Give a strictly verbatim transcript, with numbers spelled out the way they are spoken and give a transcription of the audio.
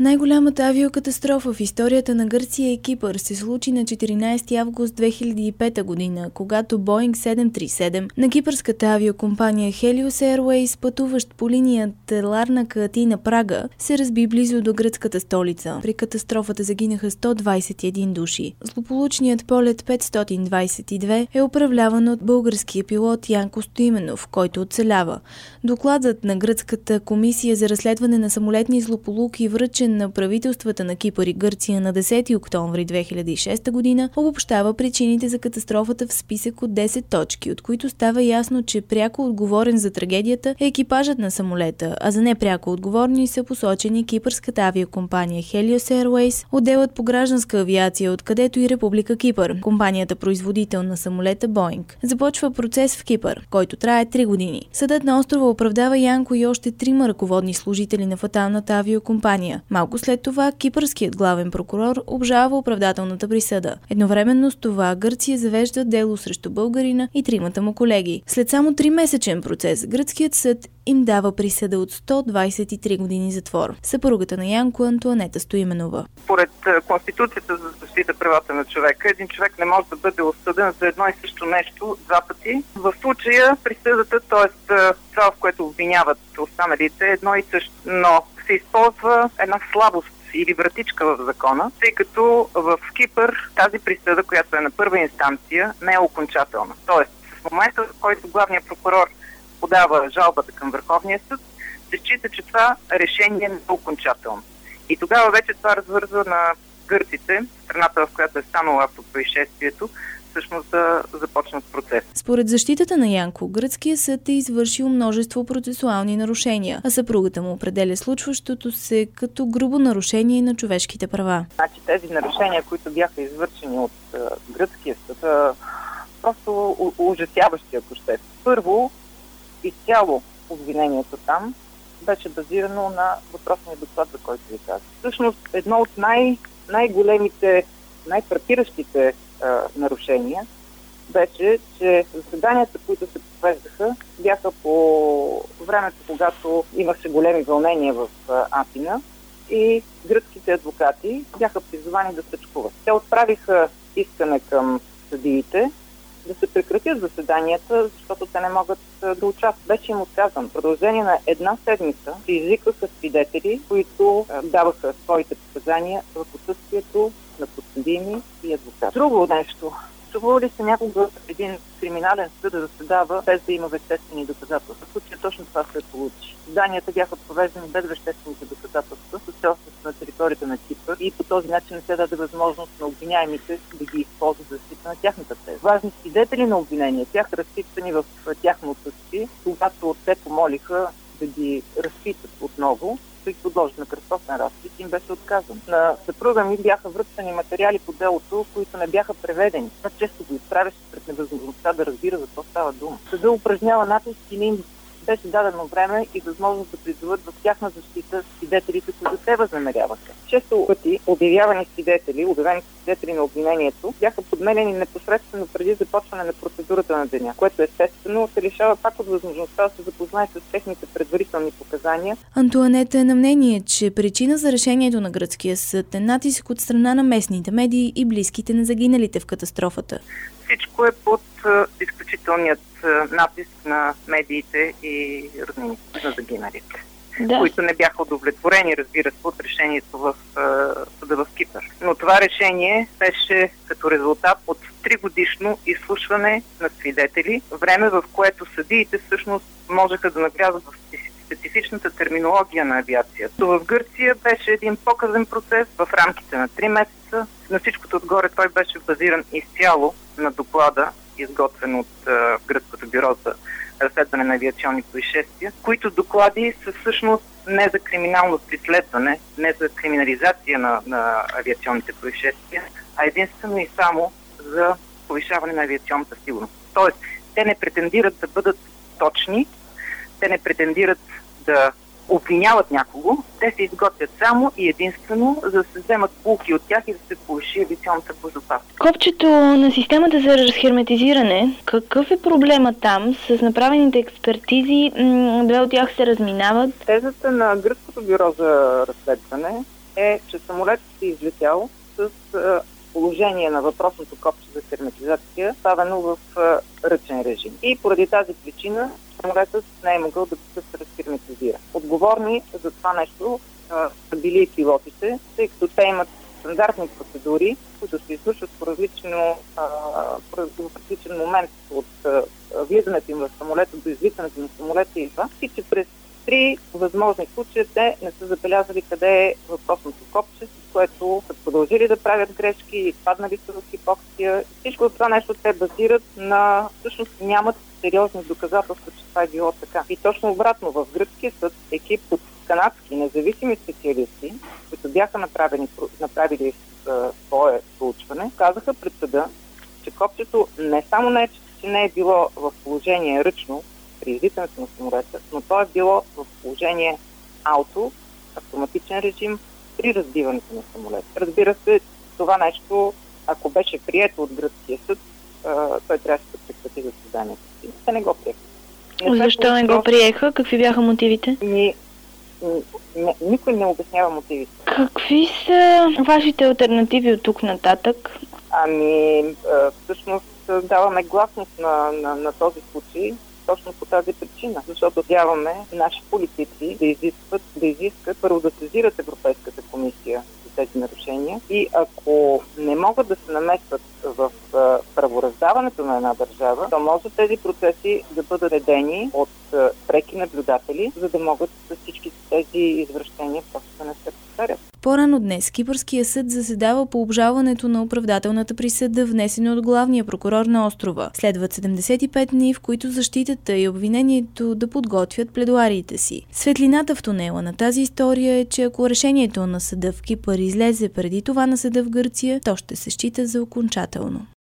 Най-голямата авиокатастрофа в историята на Гърция и Кипър се случи на четиринайсети август две хиляди и пета година, когато Боинг седем три седем на кипърската авиокомпания Helios Airways, пътуващ по линията Ларнака-Атина-Прага, се разби близо до гръцката столица. При катастрофата загинаха сто двайсет и един души. Злополучният полет петстотин двайсет и две е управляван от българския пилот Янко Стоименов, който оцелява. Докладът на Гръцката комисия за разследване на самолетни злополуки, връчен на правителствата на Кипър и Гърция на десети октомври две хиляди и шеста година, обобщава причините за катастрофата в списък от десет точки, от които става ясно, че пряко отговорен за трагедията е екипажът на самолета, а за непряко отговорни са посочени кипърската авиакомпания Helios Airways, отделът по гражданска авиация, откъдето и Република Кипър, компанията производител на самолета Боинг. Започва процес в Кипър, който трае три години. Съдът на острова оправдава Янко и още трима ръководни служители на фаталната авиокомпания. Малко след това кипърският главен прокурор обжалва оправдателната присъда. Едновременно с това Гърция завежда дело срещу българина и тримата му колеги. След само тримесечен процес гръцкият съд им дава присъда от сто двайсет и три години затвор. Съпругата на Янко, Антоанета Стоименова. Според Конституцията за защита правата на човека, един човек не може да бъде осъден за едно и също нещо два пъти. В случая присъдата, т.е. това, в което обвиняват останалите, е едно и също, но се използва една слабост или вратичка в закона, тъй като в Кипър тази присъда, която е на първа инстанция, не е окончателна. Тоест, в момента, в който главният прокурор подава жалбата към Върховния съд, се счита, че това решение не е окончателно. И тогава вече това развързва на гърците, страната, в която е станало автопроизшествието, всъщност да започнат процес. Според защитата на Янко, гръцкият съд е извършил множество процесуални нарушения, а съпругата му определя случващото се като грубо нарушение на човешките права. Значи тези нарушения, които бяха извършени от uh, гръцкия съд, са просто ужасяващи, ако ще. Първо, изцяло обвинението там беше базирано на въпросния доклад, за който ви казах. Всъщност, едно от най- най-големите, най-фрапиращите а, нарушения беше, че заседанията, които се провеждаха, бяха по времето, когато имаше големи вълнения в а, Атина и гръцките адвокати бяха призовани да стачкуват. Те отправиха искане към съдиите да се прекратят заседанията, защото те не могат да участват. Беше им отказан. В продължение на една седмица се извикваха свидетели, които даваха своите показания в отсъствието на подсъдими и адвокат. Друго нещо. Чувало ли се някога един криминален съд да заседава без да има веществени доказателства? В случая точно това се получи. Заседанията бяха провеждани без веществените доказателства с цел на територията на Кипър и по този начин не се даде възможност на обвиняемите да ги използват за защита на тяхната теза. Важни свидетели на обвинения бяха разпитани в тяхно отсъствие, когато те помолиха да ги разпитат отново, да ги подложат на кръстосен разпит, им беше отказан. На съпруга ми бяха връчени материали по делото, които не бяха преведени. Това често го изправяше пред невъзможността да разбира за какво става дума. Съда упражнява натиск и не им беше дадено време и възможност да призоват в тяхна защита свидетелите, които те възнамеряваха. Често пъти обявявани свидетели, обявени свидетели на обвинението, бяха подменени непосредствено преди започване на процедурата на деня, което естествено се лишава пак от възможността да се запознае с техните предварителни показания. Антоанета е на мнение, че причина за решението на гръцкия съд е натиск от страна на местните медии и близките на загиналите в катастрофата. Всичко е под uh, изключителният uh, натиск на медиите и роднините на загиналите, да. които не бяха удовлетворени, разбира се, от решението в uh, съда в Кипър. Но това решение беше като резултат от тригодишно изслушване на свидетели, време в което съдиите всъщност можеха да навлязат в специфичната терминология на авиацията. В Гърция беше един показен процес в рамките на три месеца. На всичкото отгоре той беше базиран изцяло на доклада, изготвен от uh, Гръцкото бюро за разследване на авиационни происшествия, които доклади са всъщност не за криминално преследване, не за криминализация на, на авиационните происшествия, а единствено и само за повишаване на авиационната сигурност. Тоест, те не претендират да бъдат точни, те не претендират да обвиняват някого, те се изготвят само и единствено, за да се вземат поуки от тях и да се повиши авиационната безопасност. Копчето на системата за разхерметизиране, какъв е проблема там с направените експертизи? Две от тях се разминават. Тезата на Гръцкото бюро за разследване е, че самолетът е излетял с а, положение на въпросното копче за херметизация, ставено в а, ръчен режим. И поради тази причина самолетът не е могъл да се разхерметизира. Отговорни за това нещо а, са били и пилотите, тъй като те имат стандартни процедури, които се извършват по различно, а, в различен момент от а, влизането им в самолета до излитането на самолета и това. И че през три възможни случая те не са забелязали къде е въпросното копче, с което са продължили да правят грешки и паднали са в хипоксия. Всичко това нещо те базират на... Всъщност нямат сериозни доказателства, че това е било така. И точно обратно, в гръцкия съд екип от канадски независими специалисти, които бяха направени, направили а, свое проучване, казаха пред съда, че копчето не само не, че не е било в положение ръчно при излитането на самолета, но то е било в положение ауто, автоматичен режим, при разбиването на самолета. Разбира се, това нещо, ако беше прието от гръцкия съд, а, той трябваше да прекрати заседанието си. Те не го приеха. Защо не го приеха? Какви бяха мотивите? Ни, ни, никой не обяснява мотивите. Какви са вашите алтернативи от тук нататък? Ами, всъщност даваме гласност на, на, на този случай точно по тази причина, защото вярваме наши политици да изискват, да изискат първо да сезират Европейската комисия за тези нарушения и ако не могат да се намесват в правораздаването на една държава, то може тези процеси да бъдат редени от преки наблюдатели, за да могат всички тези извращения просто да не се повтарят. По-рано днес Кипърския съд заседава по обжалването на оправдателната присъда, внесена от главния прокурор на острова. Следват седемдесет и пет дни, в които защитата и обвинението да подготвят пледуариите си. Светлината в тунела на тази история е, че ако решението на съда в Кипър излезе преди това на съда в Гърция, то ще се счита за окончателно.